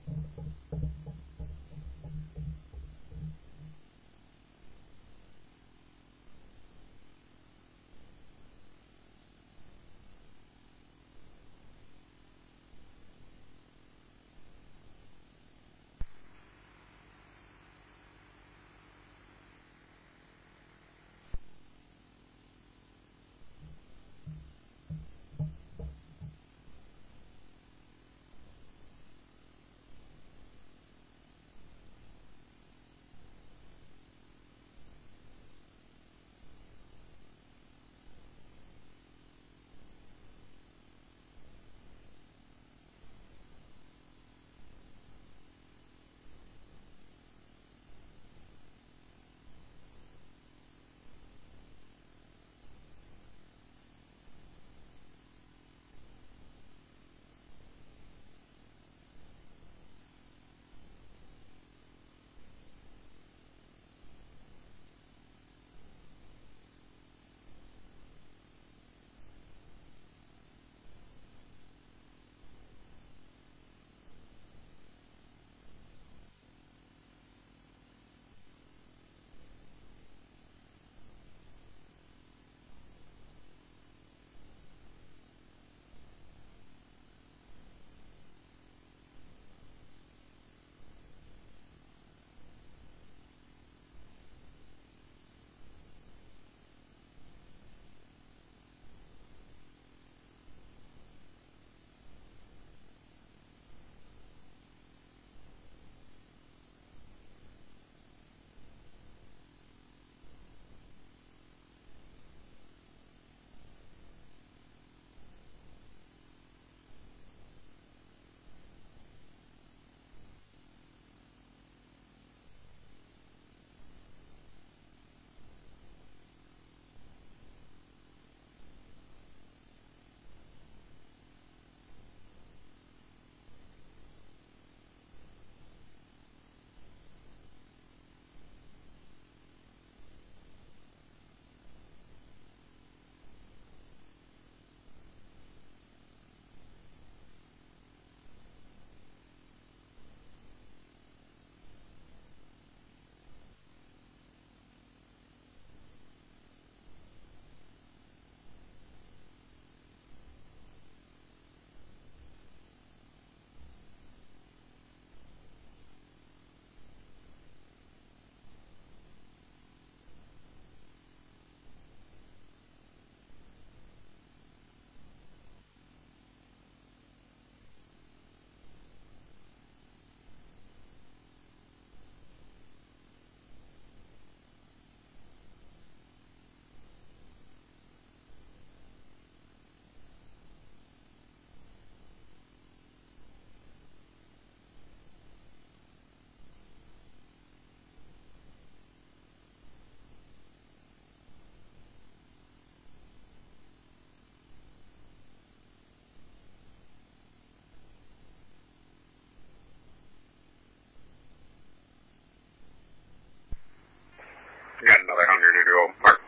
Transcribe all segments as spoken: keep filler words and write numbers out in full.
Got another hundred to go. Mark.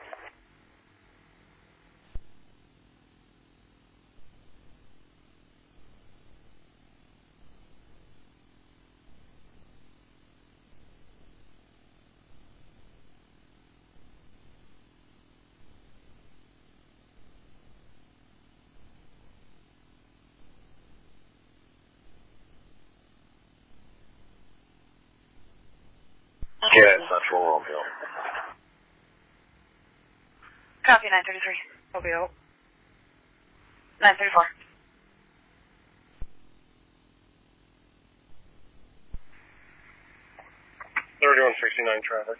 Yeah, Central Romeo. Copy, nine thirty-three. Romeo. nine thirty-four. thirty-one sixty-nine traffic.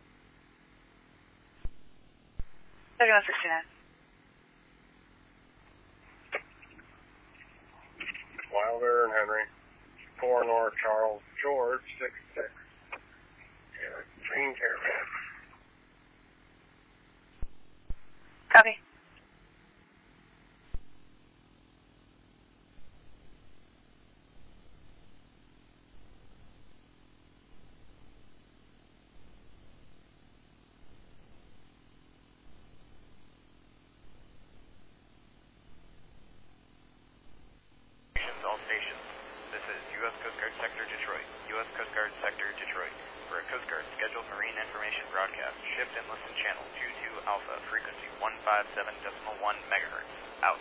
thirty-one sixty-nine. Wilder and Henry. four North Charles George, six six. Green Caravan. Copy. All stations. This is U S Coast Guard Sector five seven decimal one megahertz. Out.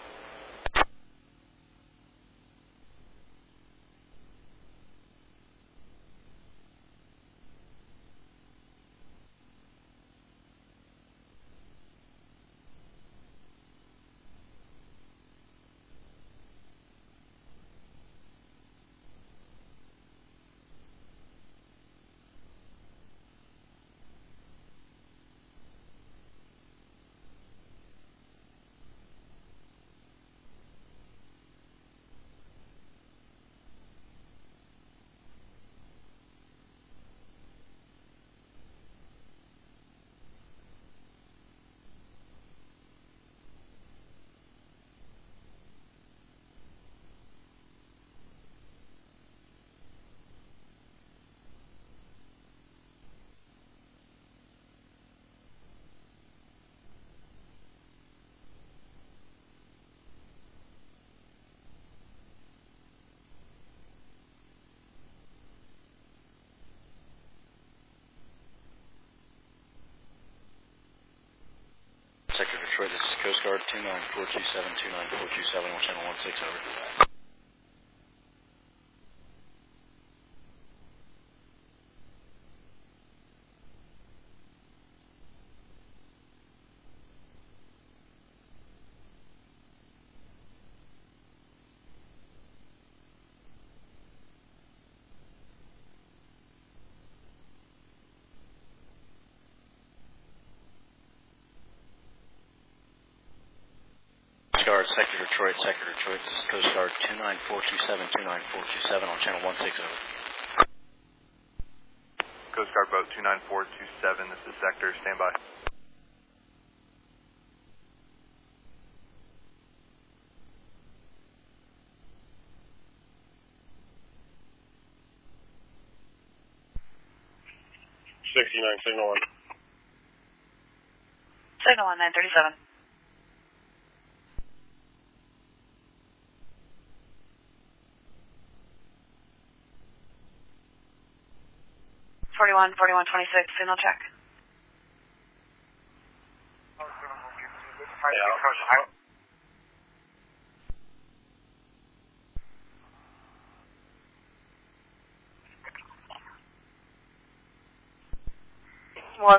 Sector Detroit, this is Coast Guard two nine four two seven, two nine four two seven on channel one six, over. Guard, Sector Detroit, Sector Detroit, this is Coast Guard two nine four two seven, two nine four two seven on channel one six, over. Coast Guard boat two nine four two seven, this is Sector, stand by. sixty-nine, signal one. Signal one, nine thirty-seven. Forty-one, forty-one, twenty-six, signal check. One.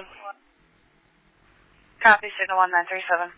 Copy, signal one, nine thirty-seven.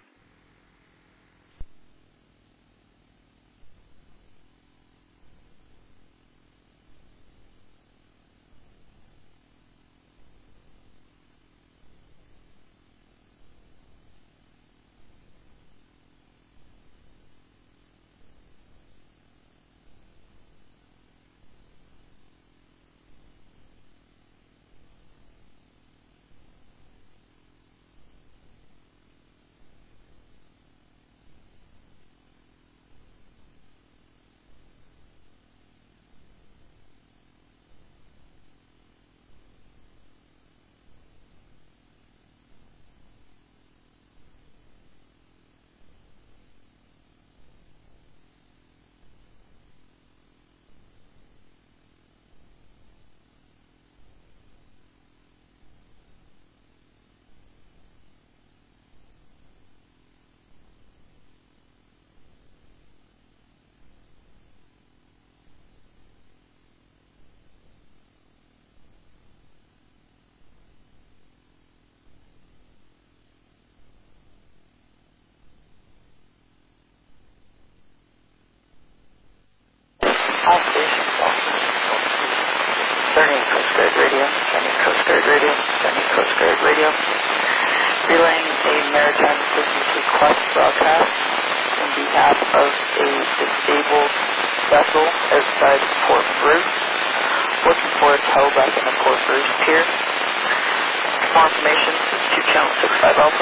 All stations, all Starting Coast Guard Radio, sending Coast Guard Radio, sending Coast Guard Radio. Relaying a maritime assistance request broadcast on behalf of a disabled vessel outside Port Bruce, looking for its tow back in the Port Bruce pier. For more information, to channel six five Alpha.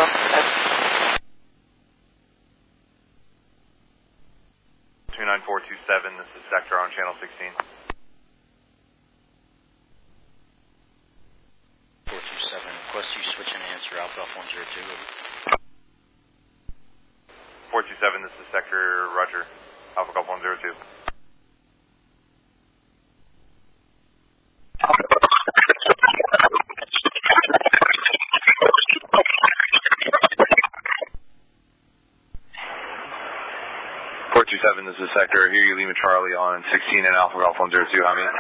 two nine four two seven, this is Sector on channel sixteen. four two seven, request you switch and answer Alpha Golf one zero two. four two seven, this is Sector, Roger, Alpha Golf one zero two. two seven, this is Sector. Here you Lima Charlie on sixteen and Alpha Golf one zero two. How many?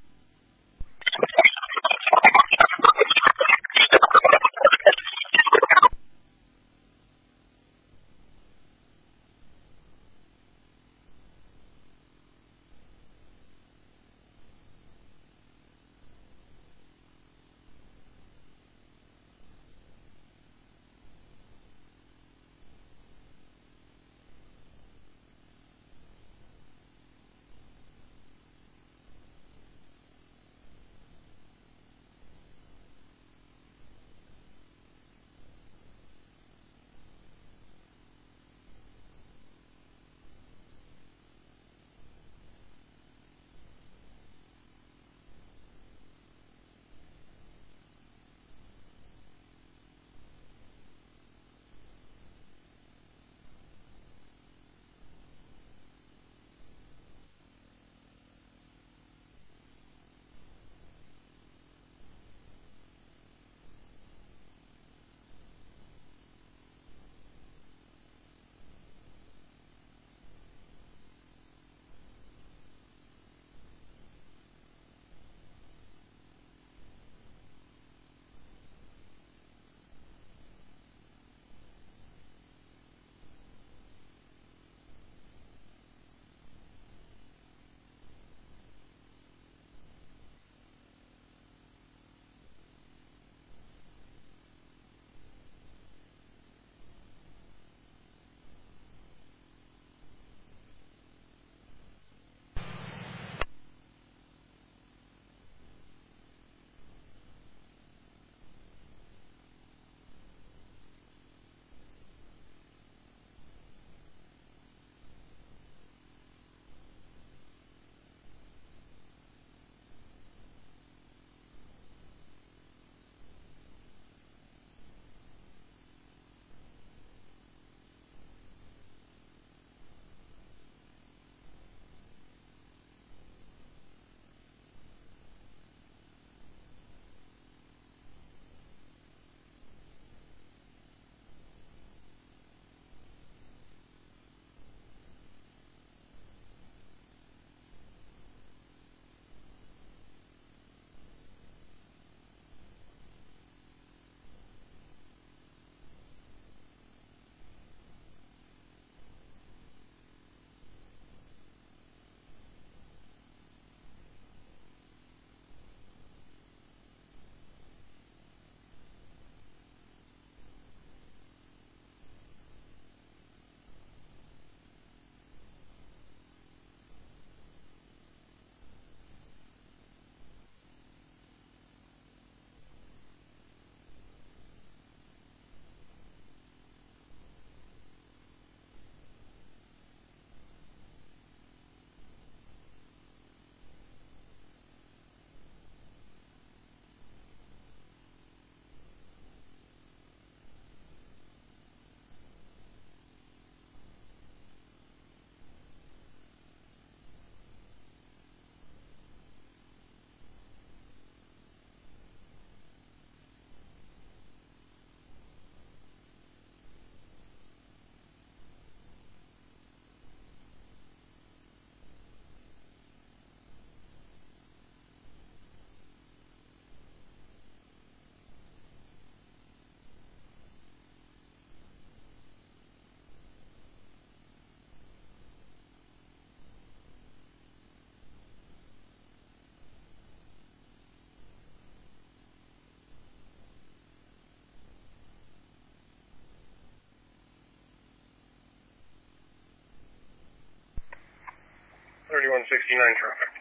thirty-one sixty-nine traffic.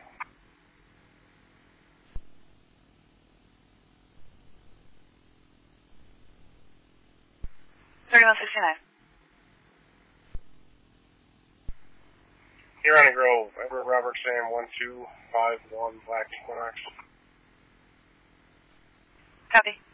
thirty-one sixty-nine. Here on the Grove, Edward Robert Sam one two five one Black Equinox. Copy.